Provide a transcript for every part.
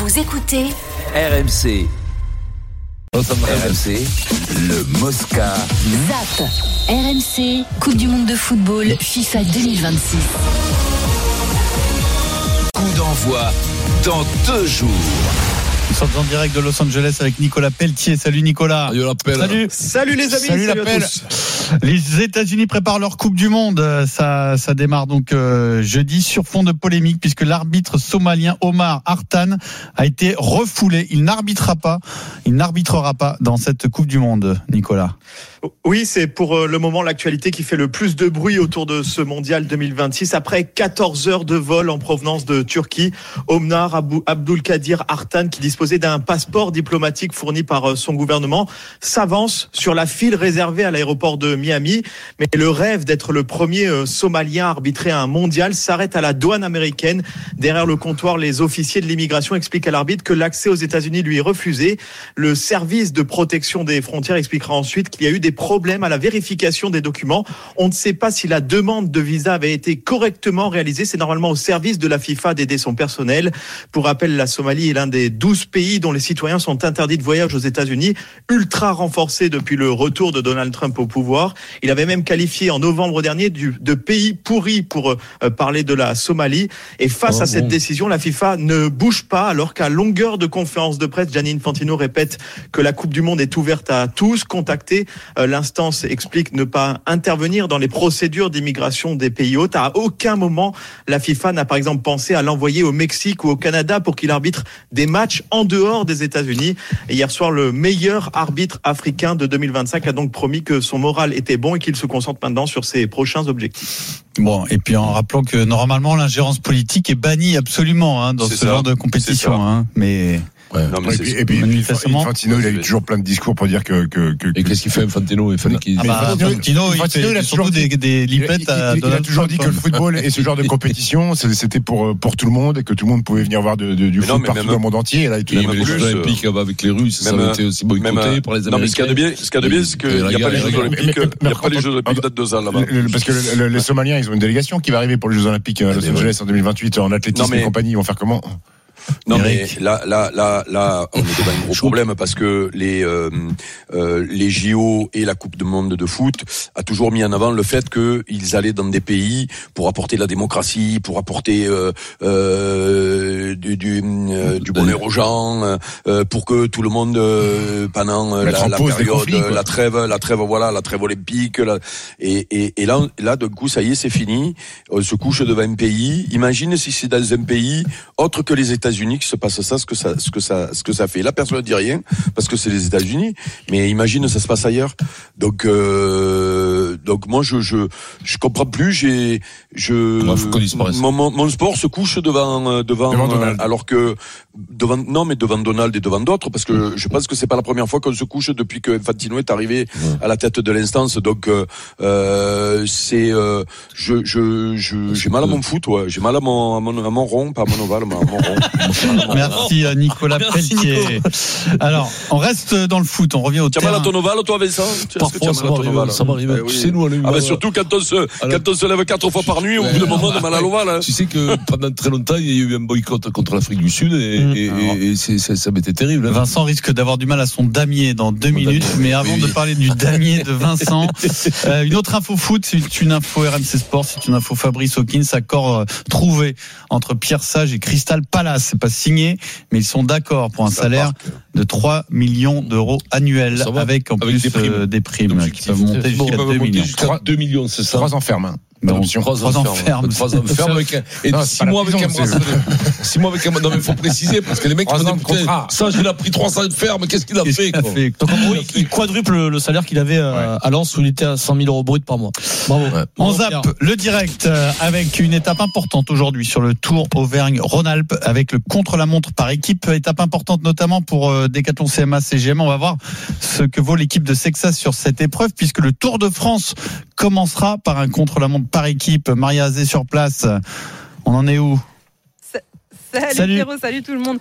Vous écoutez RMC. RMC, le Mosca. ZAP. RMC, Coupe du Monde de football, FIFA 2026. Coup d'envoi dans 2 jours. Nous sommes en direct de Los Angeles avec Nicolas Pelletier. Salut Nicolas. Salut les amis. Salut à tous. Les États-Unis préparent leur Coupe du Monde. Ça démarre donc jeudi sur fond de polémique puisque l'arbitre somalien Omar Hartan a été refoulé. Il n'arbitrera pas dans cette Coupe du Monde, Nicolas. Oui, c'est pour le moment l'actualité qui fait le plus de bruit autour de ce mondial 2026. Après 14 heures de vol en provenance de Turquie, Omar Abdulkadir Hartan, qui disposait d'un passeport diplomatique fourni par son gouvernement, s'avance sur la file réservée à l'aéroport de Miami. Mais le rêve d'être le premier Somalien à arbitrer un mondial s'arrête à la douane américaine. Derrière le comptoir, les officiers de l'immigration expliquent à l'arbitre que l'accès aux États-Unis lui est refusé. Le service de protection des frontières expliquera ensuite qu'il y a eu des problèmes à la vérification des documents. On ne sait pas si la demande de visa avait été correctement réalisée. C'est normalement au service de la FIFA d'aider son personnel. Pour rappel, la Somalie est l'un des 12 pays dont les citoyens sont interdits de voyage aux États-Unis, ultra renforcé depuis le retour de Donald Trump au pouvoir. Il avait même qualifié en novembre dernier de pays pourri pour parler de la Somalie. Et face à cette décision, la FIFA ne bouge pas, alors qu'à longueur de conférence de presse, Gianni Infantino répète que la Coupe du Monde est ouverte à tous. Contacté, l'instance explique ne pas intervenir dans les procédures d'immigration des pays hôtes. À aucun moment, la FIFA n'a par exemple pensé à l'envoyer au Mexique ou au Canada pour qu'il arbitre des matchs en dehors des États-Unis. Et hier soir, le meilleur arbitre africain de 2025 a donc promis que son moral était bon et qu'il se concentre maintenant sur ses prochains objectifs. Bon, et puis en rappelant que normalement l'ingérence politique est bannie absolument dans ce genre de compétition, mais. Ouais. Non, mais et puis Infantino, il a eu toujours plein de discours pour dire que... Et qu'est-ce qu'il fait Infantino? Il fallait qu'il... Infantino, il a toujours des lipettes à... Il a toujours dit que le football et ce genre de compétition, c'était pour tout le monde et que tout le monde pouvait venir voir du foot partout dans le monde entier. Et là, les Jeux Olympiques avec les Russes, ça a été aussi boycotté par les Américains. Non, mais ce qu'il y a de bien, c'est qu'il n'y a pas les Jeux Olympiques. Il n'y a pas les Jeux Olympiques dans 2 ans là-bas. Parce que les Somaliens, ils ont une délégation qui va arriver pour les Jeux Olympiques à Los Angeles en 2028 en athlétisme et compagnie. Ils vont faire comment? Non, mais là, on est devant un gros problème parce que les JO et la Coupe du Monde de foot a toujours mis en avant le fait qu'ils allaient dans des pays pour apporter la démocratie, pour apporter du bonheur aux gens, pour que tout le monde pendant la période, la trêve olympique, et là d'un coup ça y est, c'est fini. On se couche devant un pays. Imagine si c'est dans un pays autre que les États-Unis que se passe ça, ce que ça fait. Là, personne ne dit rien parce que c'est les États-Unis, mais imagine ça se passe ailleurs. Donc moi je comprends plus. Mon sport se couche devant Donald. Alors que devant Donald et devant d'autres, parce que je pense que c'est pas la première fois qu'on se couche depuis que Infantino est arrivé à la tête de l'instance. Donc j'ai mal à mon foot, j'ai mal à mon rond, pas à mon ovale, mais à mon rond. Merci Nicolas Pelletier. Alors, on reste dans le foot, on revient au terrain. Tu as mal à ton ovale, toi, Vincent? Ça m'arrive. Tu sais, nous, on a eu surtout quand on se lève 4 fois par nuit, au bout d'un moment, on a mal à l'ovale. Tu sais que pendant très longtemps, il y a eu un boycott contre l'Afrique du Sud et ça m'était terrible. Vincent risque d'avoir du mal à son damier dans 2 minutes, mais avant de parler du damier de Vincent, une autre info foot, c'est une info RMC Sport, c'est une info Fabrice Hawkins, accord trouvé entre Pierre Sage et Crystal Palace. C'est pas signé, mais ils sont d'accord pour un salaire de 3 millions d'euros annuels avec en plus des primes qui peuvent monter jusqu'à 2 millions. 2 millions, c'est ça. 3 ans ferme. Donc, 3 ans ferme. 3 ans ferme avec 6 mois avec un bracelet. 6 mois avec un. Non, mais il faut préciser parce que les mecs, ça, il a pris 3 ans de ferme. Qu'est-ce qu'il a fait? Donc, en gros, il quadruple le salaire qu'il avait à Lens où il était à 100 000 euros brut par mois. Bravo. On zappe le direct avec une étape importante aujourd'hui sur le Tour Auvergne-Rhône-Alpes avec le contre-la-montre par équipe. Étape importante notamment pour Decathlon CMA CGM. On va voir ce que vaut l'équipe de Sexas sur cette épreuve puisque le Tour de France commencera par un contre-la-montre par équipe. Maria Azé sur place. On en est où? Salut Pierrot, salut tout le monde.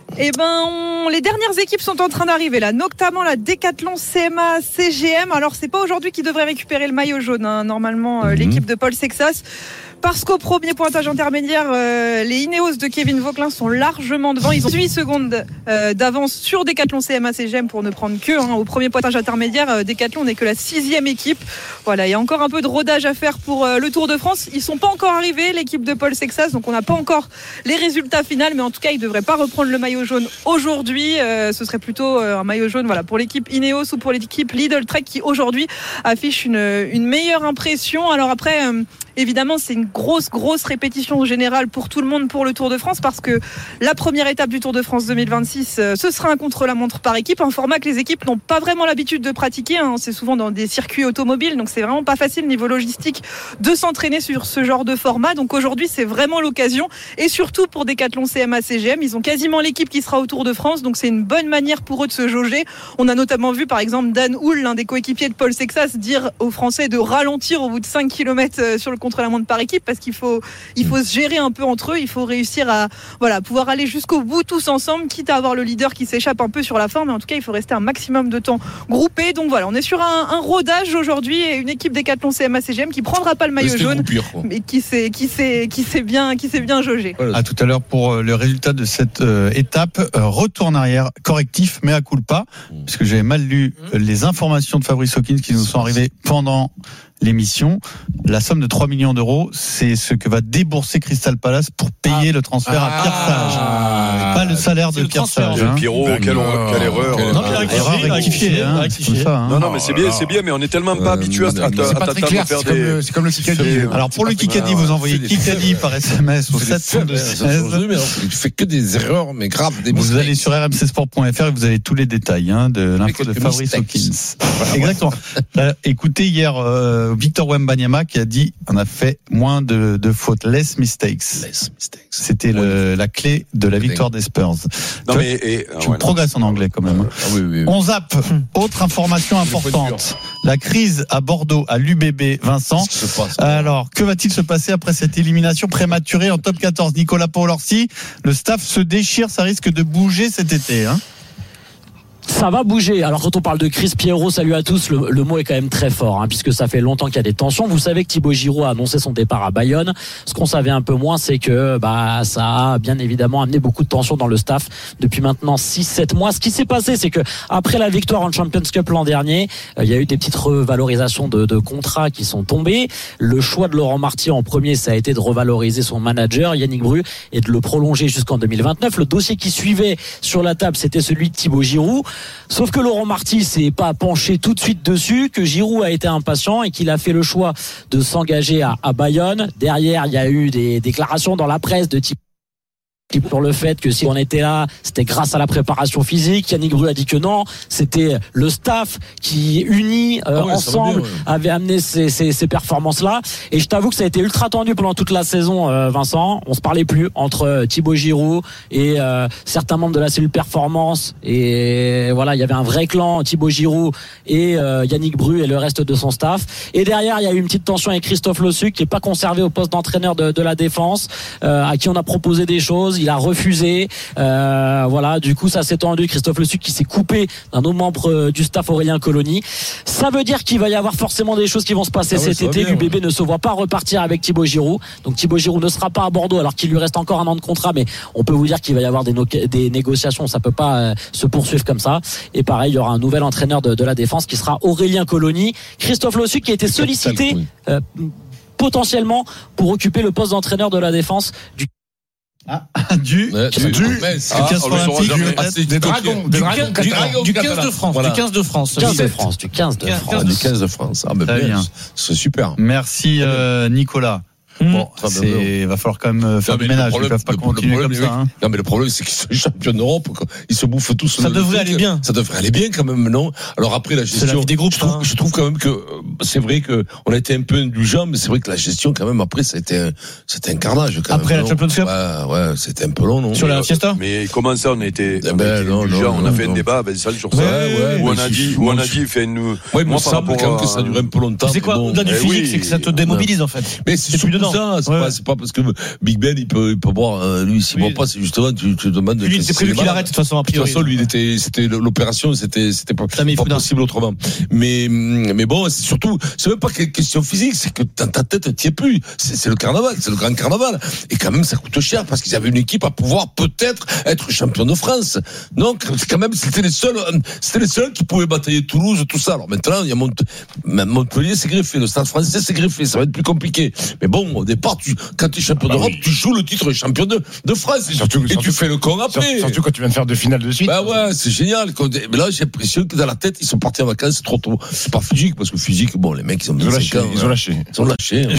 Eh ben, les dernières équipes sont en train d'arriver là, notamment la Décathlon CMA CGM. Alors, c'est pas aujourd'hui qu'ils devraient récupérer le maillot jaune, hein. Normalement, l'équipe de Paul Sexas. Parce qu'au premier pointage intermédiaire, les Ineos de Kevin Vauquelin sont largement devant. Ils ont 8 secondes d'avance sur Décathlon CMA CGM pour ne prendre que au premier pointage intermédiaire. Décathlon n'est que la 6e équipe. Voilà, il y a encore un peu de rodage à faire pour le Tour de France. Ils sont pas encore arrivés, l'équipe de Paul Sexas, donc on n'a pas encore les résultats finaux, mais en tout cas, ils devraient pas reprendre le maillot jaune aujourd'hui. Ce serait plutôt un maillot jaune, voilà, pour l'équipe Ineos ou pour l'équipe Lidl Trek qui aujourd'hui affiche une meilleure impression. Alors après, évidemment, c'est une grosse répétition générale pour tout le monde pour le Tour de France, parce que la première étape du Tour de France 2026, ce sera un contre-la-montre par équipe, un format que les équipes n'ont pas vraiment l'habitude de pratiquer, hein. C'est souvent dans des circuits automobiles, donc c'est vraiment pas facile niveau logistique de s'entraîner sur ce genre de format. Donc aujourd'hui, c'est vraiment l'occasion, et surtout pour Décathlon CMA CGM, ils ont quasiment l'équipe qui sera au Tour de France, donc c'est une bonne manière pour eux de se jauger. On a notamment vu par exemple Dan Houle, l'un des coéquipiers de Paul Sexas, dire aux Français de ralentir au bout de 5 km sur le contre-la-montre par équipe, parce qu'il faut se gérer un peu entre eux. Il faut réussir à pouvoir aller jusqu'au bout tous ensemble, quitte à avoir le leader qui s'échappe un peu sur la fin, mais en tout cas il faut rester un maximum de temps groupé. Donc voilà, on est sur un rodage aujourd'hui, et une équipe Décathlon CMA CGM qui prendra pas le maillot jaune, mais qui s'est bien jaugé. À tout à l'heure pour le résultat de cette étape. Retour en arrière, correctif, mais à culpa, parce que j'avais mal lu les informations de Fabrice Hawkins qui nous sont arrivées pendant l'émission. La somme de 3 millions d'euros, c'est ce que va débourser Crystal Palace pour payer le transfert à Pierre Sage. Pas le salaire de Pierre Sage. Pierrot, quelle erreur. Non, mais rectifié. Non, mais c'est bien, mais on est tellement pas habitué à faire des... C'est comme le Kikadi. Alors pour le Kikadi, vous envoyez Kikadi par SMS au 716. Il fait que des erreurs, mais graves. Vous allez sur rmcsport.fr et vous avez tous les détails de l'info de Fabrice Hawkins. Exactement. Écoutez hier Victor Wembanyama qui a dit on a fait moins de fautes, less mistakes. C'était la clé de la victoire des Spurs. Tu progresses en anglais quand même. Oui. On zappe. Autre information importante. La crise à Bordeaux, à l'UBB, Vincent. Alors, que va-t-il se passer après cette élimination prématurée en top 14? Nicolas Paul-Orsi, le staff se déchire, ça risque de bouger cet été, Ça va bouger. Alors quand on parle de Chris Pierrot, salut à tous, le mot est quand même très fort, puisque ça fait longtemps qu'il y a des tensions. Vous savez que Thibaut Giroud a annoncé son départ à Bayonne. Ce qu'on savait un peu moins, c'est que ça a bien évidemment amené beaucoup de tensions dans le staff depuis maintenant 6-7 mois. Ce qui s'est passé, c'est que après la victoire en Champions Cup l'an dernier, il y a eu des petites revalorisations de contrats qui sont tombées. Le choix de Laurent Marty en premier, ça a été de revaloriser son manager Yannick Bru et de le prolonger jusqu'en 2029. Le dossier qui suivait sur la table, c'était celui de Thibaut Giroud. Sauf que Laurent Marty s'est pas penché tout de suite dessus, que Giroud a été impatient et qu'il a fait le choix de s'engager à Bayonne. Derrière, il y a eu des déclarations dans la presse de type pour le fait que si on était là, c'était grâce à la préparation physique. Yannick Bru a dit que non, c'était le staff qui uni ensemble avait amené ces performances-là. Et je t'avoue que ça a été ultra tendu pendant toute la saison, Vincent. On se parlait plus entre Thibaut Giroud et certains membres de la cellule performance. Et voilà, il y avait un vrai clan, Thibaut Giroud et Yannick Bru et le reste de son staff. Et derrière, il y a eu une petite tension avec Christophe Lossuc qui est pas conservé au poste d'entraîneur de la défense, à qui on a proposé des choses. Il a refusé. Du coup, ça s'est tendu. Christophe Lossuc qui s'est coupé d'un autre membre du staff, Aurélien Colony. Ça veut dire qu'il va y avoir forcément des choses qui vont se passer cet été. L'UBB ne se voit pas repartir avec Thibaut Giroud. Donc Thibaut Giroud ne sera pas à Bordeaux alors qu'il lui reste encore un an de contrat, mais on peut vous dire qu'il va y avoir des négociations. Ça peut pas se poursuivre comme ça. Et pareil, il y aura un nouvel entraîneur de la défense qui sera Aurélien Colony. Christophe Lossuc qui a été sollicité potentiellement pour occuper le poste d'entraîneur de la défense du 15 de France. Du 15 de France. Ah, ben bien. C'est super. Merci, Nicolas. Bon, il va falloir quand même faire du ménage. Ils ne peuvent pas continuer comme ça. Non, mais le problème, c'est qu'ils sont champions d'Europe. Ils se bouffent tous. Ça devrait aller bien. Ça devrait aller bien quand même, non? Alors après, la gestion. C'est la vie des groupes, je trouve quand même que c'est vrai que on a été un peu indulgent, mais c'est vrai que la gestion, quand même, après, c'était un carnage, quand même. Après la Champions Cup? Ouais, c'était un peu long, non? Sur la Fiesta? Mais comment ça, on a été indulgent? On a fait un débat, sur ça. Où on a dit, fait une. Ouais, moi, ça semble quand même que ça dure un peu longtemps. C'est quoi? Au-delà du physique, c'est que ça te démobilise, en fait. Mais c'est surtout ça. C'est pas parce que Big Ben, il peut boire, lui, s'il boit pas, c'est justement, tu te demandes. Lui, c'est prévu qu'il arrête, de toute façon, a priori. De toute façon, c'était l'opération, c'était pas possible autrement. Mais bon, c'est surtout, c'est même pas question physique, c'est que dans ta tête, t'y es plus. C'est le carnaval, c'est le grand carnaval. Et quand même, ça coûte cher parce qu'ils avaient une équipe à pouvoir peut-être être champion de France. Donc, quand même, c'était les seuls qui pouvaient batailler Toulouse, tout ça. Alors maintenant, il y a Montpellier s'est greffé, le Stade Français s'est greffé, ça va être plus compliqué. Mais bon, au départ, quand tu es champion d'Europe, tu joues le titre de champion de France. Et tu fais le con après. Surtout quand tu viens de faire 2 finales de suite. Bah ouais, c'est génial. Mais là, j'ai l'impression que dans la tête, ils sont partis en vacances trop tôt. C'est pas physique, parce que physique, bon, les mecs, ils ont mis 5 ans. Ils ont lâché.